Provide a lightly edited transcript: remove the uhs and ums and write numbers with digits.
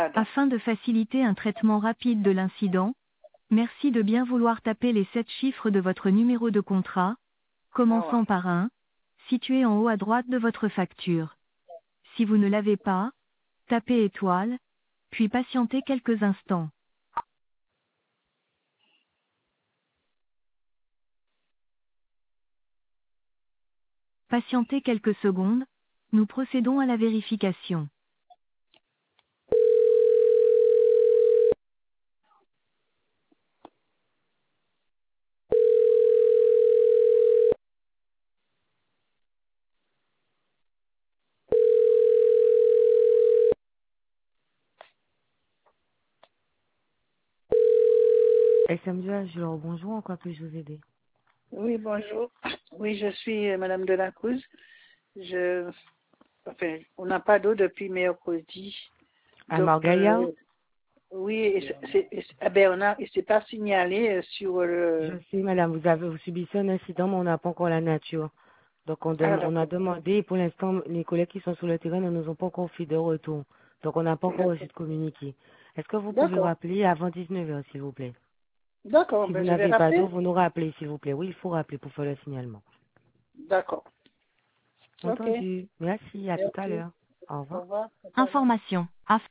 Afin de faciliter un traitement rapide de l'incident, merci de bien vouloir taper les 7 chiffres de votre numéro de contrat, commençant par un, situé en haut à droite de votre facture. Si vous ne l'avez pas, tapez étoile, puis patientez quelques instants. Patientez quelques secondes, nous procédons à la vérification. SMDH, alors bonjour, en quoi puis-je vous aider? Oui, bonjour. Oui, je suis Madame de la Cruz. Enfin, on n'a pas d'eau depuis mercredi. À Donc, Margaïa? oui, et c'est pas signalé sur Je le. sais, madame, vous subissez un incident, mais on n'a pas encore la nature. Donc, Ah, on a d'accord. demandé, et pour l'instant, les collègues qui sont sur le terrain ne nous ont pas encore fait de retour. Donc, on n'a pas encore reçu D'accord. de communiqué. Est-ce que vous pouvez D'accord. rappeler avant 19 heures, s'il vous plaît? D'accord. Si vous Ben, je vais n'avez pas d'eau, rappeler. vous nous rappelez, s'il vous plaît. Oui, il faut rappeler pour faire le signalement. D'accord. Ok. Entendu. Merci, à tout à Merci. l'heure. Au Au revoir. revoir. À tout à l'heure. Information.